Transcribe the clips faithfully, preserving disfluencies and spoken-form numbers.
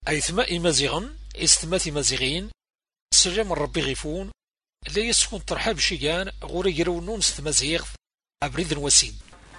أي ثماء مزيغن استمات مزيغين سلام ربي غيفون لا يسكن ترحاب شيغان غوري يرونون ستمازيغ أبريد وسيد.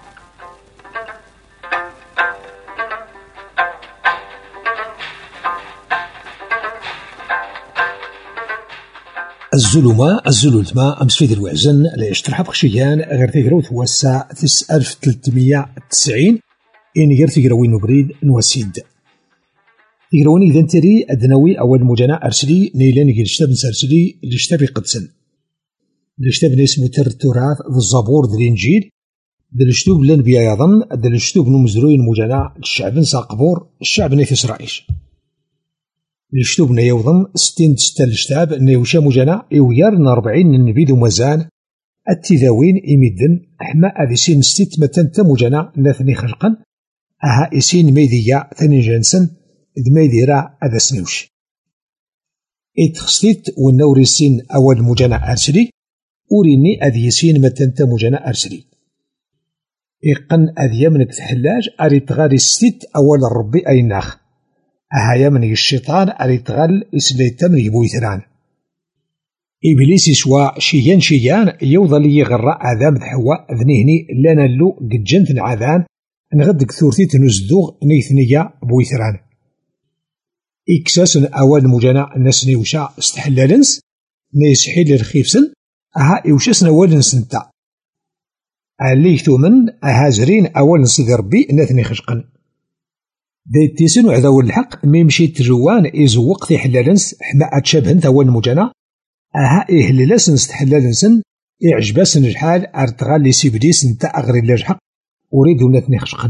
الظلمة الزلولتما أمس في الوعزن لا يشترحب خشيان غير تيغروت هو الساعة تس ألف تلتمية تسعين إن غير تيغروين نبريد نوسيد تيغروين إذا تري أدنوي أول مجانا أرسلي نيلان غير شتاب نسرسلي لشتاب قدسن لشتاب نسمو ترتراث ذو الزبور ذو الإنجيل ذو الشتوب لنبيا يظن ذو الشتوب نمزروين مجانا الشعب نساقبور الشعب نيف إسرائيل الشتوب نيوضن ستين ستة الشتاب نيوشا مجانا إويار أربعين نبيد ومزان التذاوين إمدن أحما أذيسين ستة متنتا مجانا ناثني خلقا أها إسين ميديا ثاني جانسن إذ ميديرا أذا سنوش إتخستيت والنوري السين أول مجانا أرسلي أوريني أذيسين متنتا مجانا أرسلي إقن أذيامنك تحلاج أريد غاري ستيت أول الربي أي ناخ أهايا من الشيطان أريد غال إسليتا من يبويثران إبليس يسوى شيان شيان يوضل يغرى آذام حواء ذنيهني لنا اللو قد جنت العذان نغد كثورتي تنزدوغ نيثنيا بويثران إكساس أوان مجانا الناس نيوشا استحلالنس نيسحيل الخيفسن أها إوشاس نوالنس نتا اللي ثمن أهازرين أول سيدي ربي ناثني خشقا دايت تيسن وعذاو الحق ميمشي تجوان إزوق في حلالنس حما أتشابهن ثوان مجانا أها إهللاسن استحلالنسن إعجباسن الحال أرتغال لي سيبليس نتا أغري الحق أريدو ناثني خشقا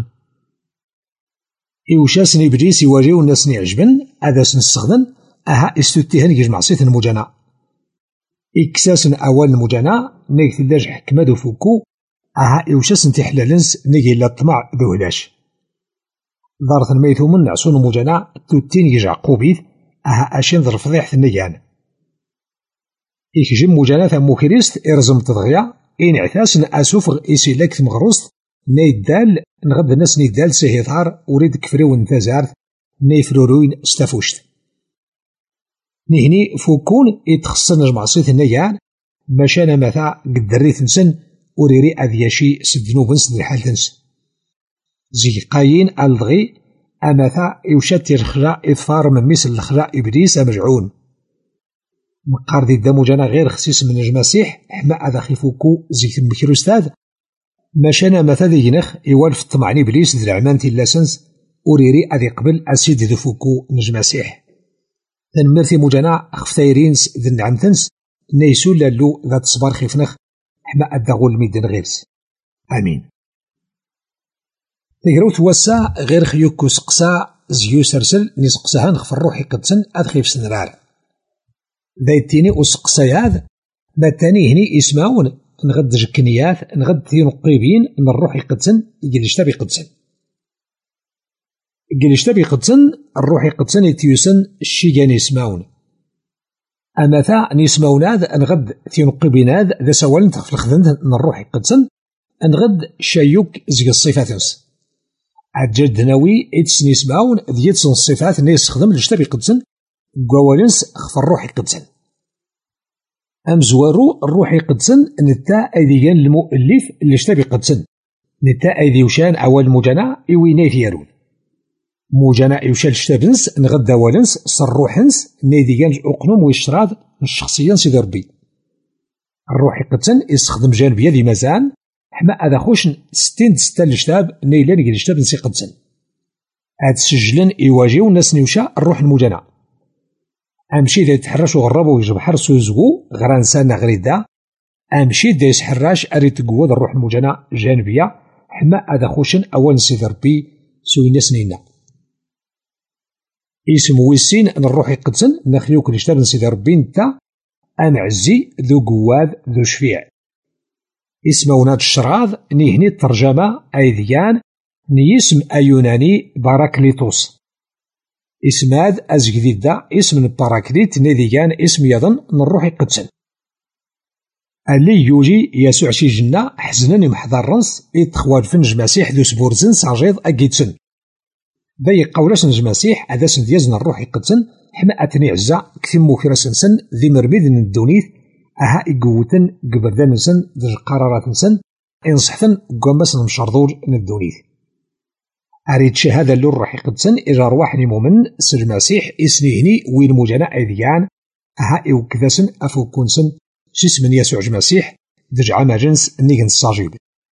إوشاسن إبليس يواجهو الناس نعجبن أذاسن السغدن أها استتهن يجمع صيت المجانا إكساسن أول المجانا نيث اللاج حكمة دو فوكو أها إوشاسن تحلالنس نيجي لا الطمع ذو هلاش ضارث الميثو من نعسون مجانا توتين يجع قوبيث أها أشين ذر فضيحة النيان إكجم مجانا ثمو كريست إرزم تضغيا إن عثاسن أسوفغ إسي لك مغروست نيدال نغد الناس نيدال سيهثار وريد كفريون ثازارث نيفروروين استفوشت نهني فوكون يتخصن نجمع صيت النيان ماشانا مثا قد دريث نسن وريري أذياشي سدنوبن سد الحال تنس زي قاين ألغي أمثا يوشات الخراء إظفار من مثل الخراء إبليس أمرجعون مقار دي الدم جانا غير خسيس من المسيح حما أذا خيفوكو زي المكرو استاذ ماشانا مثا ذي ينخ يوالف الطمعني إبليس ذي العمان تلاسنس وريري أذي قبل أسيد ذي فوكو نجم مسيح تنمرثي مجانا خفتايرينس ذي النعمتنس نيسو لالو ذات صبار خيفنخ حما أدغو الميدن غيرس آمين. تقروت وسا غير خيوكو سقسا زيو سرسل نسقساها نخف الروح يقدسن أدخيف سنرار دايتيني وسقسا ياذ باتاني هني اسماون نغد جكنيات نغد ثينو قريبين من الروح يقدسن يجلشتاب يقدسن يجلشتاب يقدسن الروح يقدسن يتيوسن الشيجان يسماون أما ثا نسماون هذا نغد ثينو قريبين هذا ذا سوال نتخف الخذن من الروح يقدسن نغد شايوك زي الصفات نس عجد ناوي إتس نسماون ذيتسن الصفات نيس خدم لشتاب يقدسن قوالنس خف الروح يقدسن أم زوارو الروح يقدسن نتا أيديان المؤلف اللي اشتبه قدسن نتا أيدي وشان أول مجانا إوينيت يارون مجانا يوشال شتابنس نغدا والنس صروحنس نيديان أقنوم ويشتراض الشخصيا سيدي ربي الروح يقدسن يستخدم جانبيا ذي مزان حما أذا خوش ستين ستة الشتاب نيلان يجي الشتاب نسي قدسن هاد سجلن يواجهو الناس نيوشا الروح المجانا أمشي دا يتحرش وغربو ويجب حرس ويزغو غرانسان غريدا أمشي دا يسحراش أريد قوة الروح المجانا جانبية حما أذا خوشن أول سيدي ربي سوينا سنينا اسم ويسين أن الروح يقدسن نخليوك نشتاب سيدي ربي نتا أمعزي ذو قواد ذو شفيع اسمونات الشراض نيهني الترجمة أيذيان نيسم أيوناني باراكليتوس اسم هذا أزجديد دا اسم الباراكليت نيديان اسم يظن من الروح يقدسن اللي يوجي يسوع شي جنة حزنن محضر رنس إتخوال فنج مسيح ذو سبورزن ساجيض أجيتسن ذي قولاس نجماسيح هذا سنديازن الروح يقدسن حما أتني عزا كثير موفرس نسن ذي مرميد من الدونيث أها إقوتن قبردان نسن ذي قرارات نسن إنصحتن قوامبس نمشردور من الدونيث أريد شهادة اللي الروح يقدسن إجا رواحني مؤمن سجماسيح إسنيهني وين مجانا أذيان أها إوكذاسن أفوكونسن جسم يسوع جماسيح دجع ما جنس نيجن الصاجيب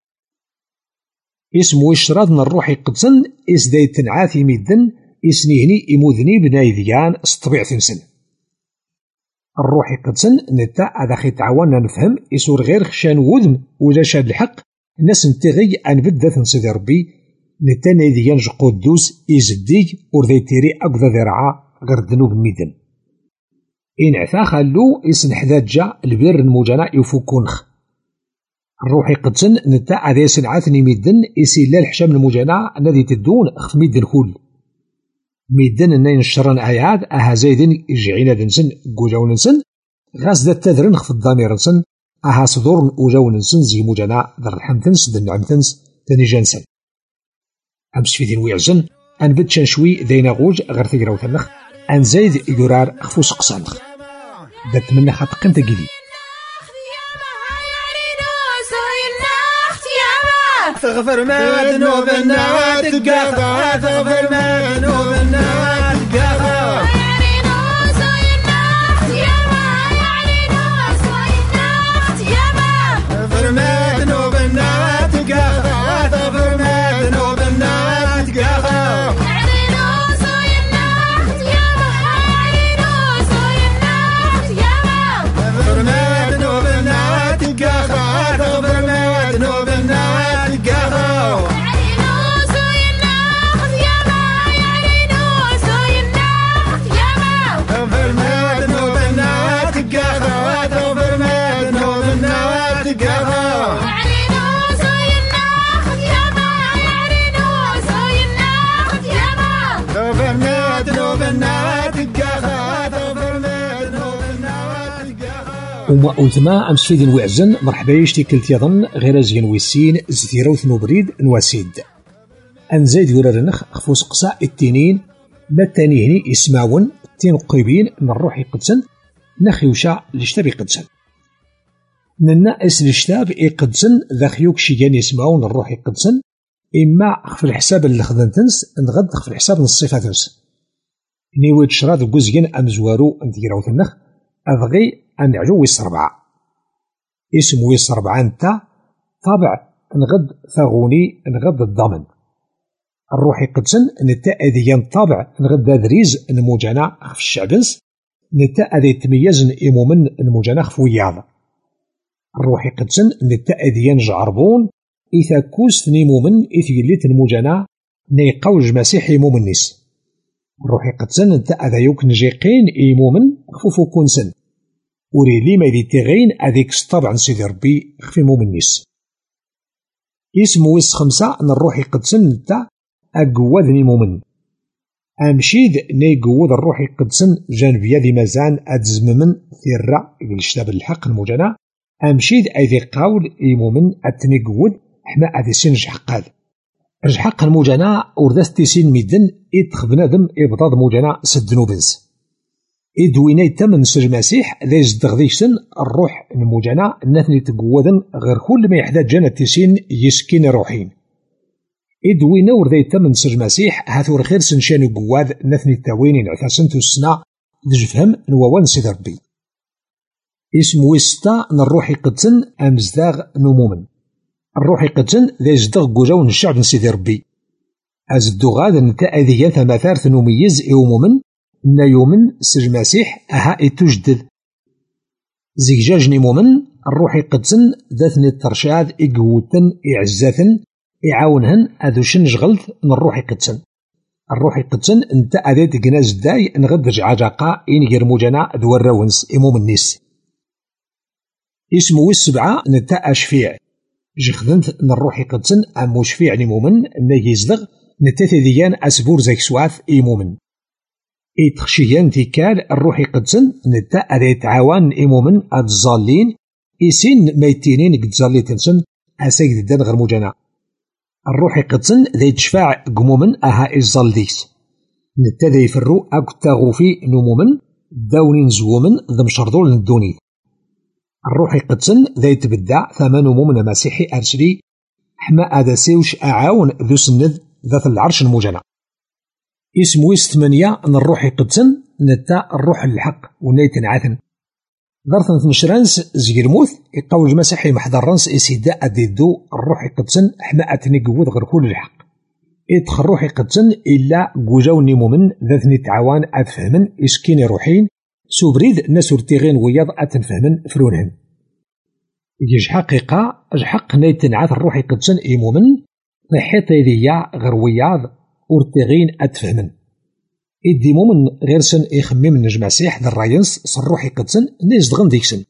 اسمو اشتراض من الروح يقدسن إس داي تنعاثي ميدن إسنيهني إموذني بناي ذيان استطبيع ثنسن الروح يقدسن نتا هذا خي تعاوننا نفهم إسور غير خشان وذم ولا شاد الحق الناس نتغي أن بدا تنسيدي ربي نتا نايذيان جقو الدوس إزديج ورذي تيري أقضى ذرعا غير ذنوب ميدن إن عثا خلو إسن حداجة البير المجانا يفوكونخ الروح يقدسن نتا عذي سنعاتني ميدن إسي لا الحشام المجانا الذي تدون أخف ميدن كل ميدن أنين الشران آيات أها زايدين إجعينا دنسن قوجاو ننسن غاز دا تذرن خف الضمير نسن أها صدور وجاو ننسن زي مجانا در الحمتنس دن نعمتنس تاني جانسن أمس في ذين ويعزن أن بدشان شوي دينا غوج غير تقراو تنخ أن زايد يقرار خفوس قصانخ دات من خط قمت قلي تغفر ما ذنوبنا تقاطع تغفر ما ذنوبنا تقاطع تغفر ما ذنوبنا تقاطع تغفر ما ذنوبنا تقاطع وما أوتما أمس في ذين وعزن مرحبا يشتي كلت يظن غير زين ويسين زثيرو ثنوبريد نواسيد أنزايد يوررنخ خفوس قصاء التنين ما التانيهني يسمعون تين قيبين من الروح يقدسن نخيوشا لشتاب يقدسن ننا اس لشتاب يقدسن ذا خيوك شيجان يسمعون الروح يقدسن إما في الحساب اللي خذنتنس نغد في الحساب نصيفة تنس نيويد شراد قوزين أمزوارو انتيراو ثنخ أبغي أن يعجو ويس ربعة اسم ويس ربعة انتا طابع نغد ثاغوني نغد الضمن الروح يقدسن نتا أذيان طابع نغد ذريز نموجانا خف الشعبنس نتا أذي تميزن إمومن نموجانا خف وياض الروح يقدسن نتا أذيان جعربون إذا كوست نيمومن إذا يليت نموجانا نيقوج مسيح إمومن نيس الروح يقدسن نتا أذا يوك نجيقين إمومن خفوفو كونسن وريلي ما يدي تغين أذيك طبعا سيدي ربي خفي مومن نيس اسم ويس خمسة أن الروح يقدسن نتا أقوذني مومن أمشيد ني قوذ الروح يقدسن جانبيا ذي مازان أتزممن ثيرا يقلشتاب الحق المجانا أمشيد أذي قول إيمومن أتني قوذ حما أذي سين جحقاد جحق المجانا ورداس تيسين ميدن إدخ بنادم إبضاد مجانا سدنو بنس إدويني تمن سر المسيح ذي زدغذيشتن الروح المجانا نثني تقوذن غير كل ما يحدى جانا تيسين يسكين روحين إدوينا وردي تمن سر المسيح هاثور خير سنشان قواذ نثني التاوينين عثاسنتو السنة دجفهم نووان سيد ربي اسم ويستا نروح يقدسن أمزداغ نمومن الروح يقدسن ذي زدغ قوجاون الشعب نسيد ربي أزدو غاد نتا أذيان ثماثار ثنوميز إومومن نا يومن سر المسيح أها إتوجدد زيجاج نمومن الروح يقدسن ذاتني الترشاد إقوتن إعزاثن إعاونهن أذوشن جغلت من الروح يقدسن الروح يقدسن انت أذيت قناز داي نغد جعجاقا إن غير مجانا ذو الرونس إموم النيس اسمو السبعة نتا أشفيع جخذنت من الروح يقدسن أم مشفيع نمومن نيزدغ نتا ثذيان أسبور زيك سواث إمومن إتخشيان تيكال الروح يقدسن نتا أذي تعاون إمومن أتزالين إسين ميتينين قد زالي تنسن أسايد الدان غير مجانا الروح يقدسن ذا يتشفاع قمومن أها إزالديس نتا ذا يفرو أكو تاغوفي نمومن داونين زومن ذا مشردول ندوني الروح يقدسن ذا يتبدع ثمان نمومن مسيحي أرسلي حما أداسيوش أعاون ذو سند ذات العرش المجنى اسمو ثمانية أن الروح يقدسن نتا الروح الحق ونيتن عاثن ضرثن نشرانس زيرموث يقاول المسيحي محضرانس إسيدا أديدو الروح يقدسن حما أتني قوض غير كل الحق إدخل الروح يقدسن إلا قوجاو نيمومن ذاتني تعوان أتفهمن إسكيني روحين سوبريد ناس ورتيغين وياض أتنفهمن فرونهن يج حقيقة أج حق نيتن عاث الروح يقدسن إيمومن نحيط يديا غير وياض ورتيغين أتفهمن إدي مومن غير سن إخمم نجمع سيح ذا الراينس صروح يقدسن نيز دغن ديكسن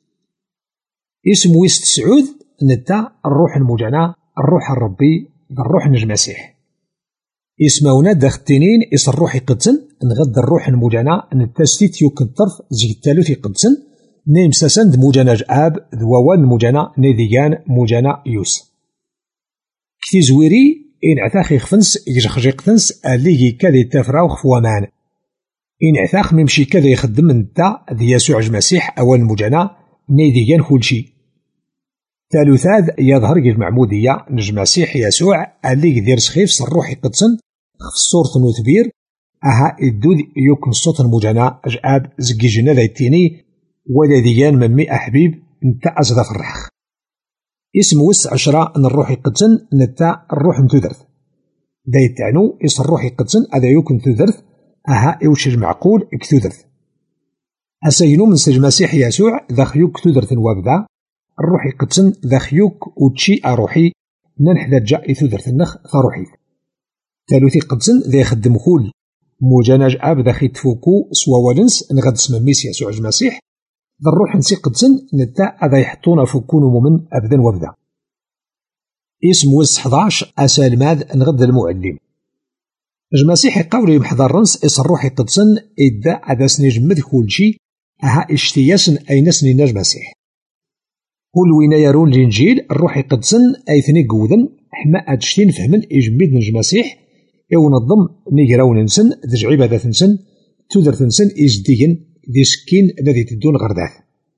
اسم ويست سعود نتا الروح المجنى الروح الربي الروح نجمع سيح اسمونا داختنين إس الروح يقدسن نغد الروح المجنى نتاستيت يوكن طرف زي التالوث يقدسن نيم ساسند مجنى جاب ذووان مجنى نيديان مجنى يوس كتي زويري إن عثاخ يخفنس يجخجيقتنس اللي كذي تفراوخ فوامان إن عثاخ ممشي كذا يخدم نتا ذي يسوع المسيح أول مجنى نيديان كلشي ثالثاد يظهر المعمودية نجم مسيح يسوع اللي يدير سخيف صروح يقدسن خف الصورة نوثبير أها الدود يوكن الصوت المجنى أجاب زكي جنة ذا التيني ولديان ممي أحبيب نتا أزدا فرح اسم وس عشرة أن الروح يقدسن نتا الروح نتودرث دا يتعنو إس الروح يقدسن أذا يوكن تودرث أها إوش المعقول كتودرث أسينو من سج مسيح يسوع ذا خيوك تودرث وابدا الروح يقدسن ذا خيوك وتشي أروحي ننحذا جاء تودرث النخ فروحي ثالثي قدسن ذا يخدم خول مجنج أب ذا خي تفوكو سوا ولنس نغد اسم ميس يسوع المسيح ذا الروح نسي قدسن نتا أذا يحطونا فكونو مؤمن أبدا وابدا اسم وس حداش أسالماد نغد المعلم المسيح قولي محضر رنس إس الروح يقدسن إدا أذا سنجمد كل شي أها اشتياسن أي نسني نج مسيح كل وين يرون الإنجيل الروح يقدسن أي ثني قوذن حما أدشتين فهمن إجميد نج مسيح إو نظم نيجراون نسن ذجعيب هذا تنسن تودر تنسن إجديين ذي سكين الذي تدون غرداث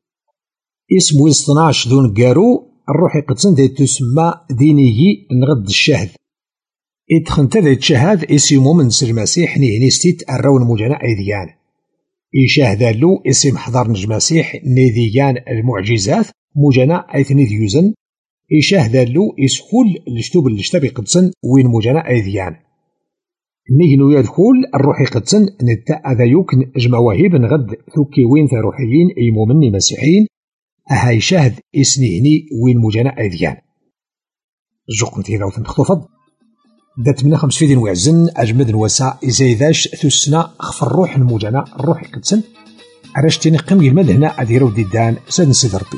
اسم ويس اثناش دون قارو الروح يقدسن ذي تسمى دينيه نغد الشهد إدخن تذي تشهد اسمو من سر المسيح نيهنيستيت الرون مجانا أيديان إشاهد له اسم حضر نج مسيح نيديان المعجزات مجانا أيثني ديوزن إشاهد له إسخول الاشتوب الاشتبي قدسن وين مجانا أيديان نيهنو يدخل الروح يقدسن نتا أذا يوكن جمواهب نغد ثوكي وين ثروحيين إيمو مني مسيحيين أها يشاهد اسنيهني وين مجانا أيديان جوكم تيراو تنخطفض دات منا خمس فيدين وعزن أجمد نوسا إزايداش ثسنا خف الروح الموجانا الروح يقدسن عراش تيني قيم المد هنا أديرو ديدان ساد نسيد ربي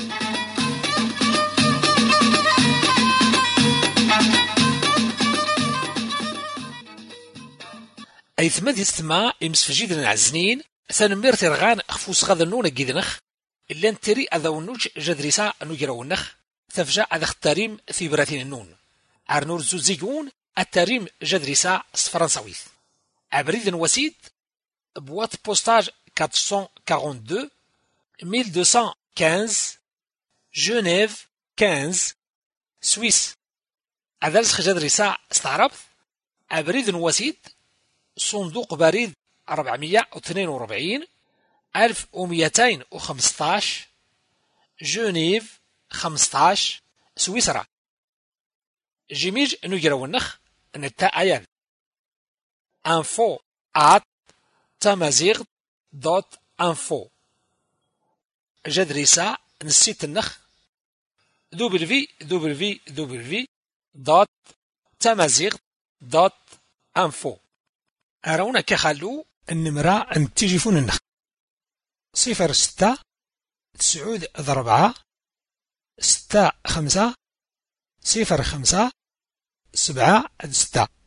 أيثما دي ثما إمسفجيد العزنين ثانمير ترغان خفوس غادا نونا جيدنخ إلا نتري أذا ونوج جدريسا نجرا ونخ تفجع أذا اختاريم في براتين النون عرنور زوزيقون التاريم جدريسا فرنساويث عبريد وسيد بوات بوستاج أربعمائة واثنين وأربعين ألف ومئتين وخمسة عشر جنيف خمسة سويس أذلسخ جدريسا استعربت عبريد وسيد صندوق بريد أربعمائة واثنين وأربعين ألف ومئتين وخمسة عشر جنيف خمسة عشر سويسرا جيميج نجرا ونخ نتا أيان info at تمازيغ دوت info جدريسا نسيت النخ دبليو دبليو دبليو دوت تمازيغ دوت info أرونا كخلو النمرة أن تجيفون النخ صفر ستة تسعود ضربعة ستة خمسة صفر خمسة سبعة ستة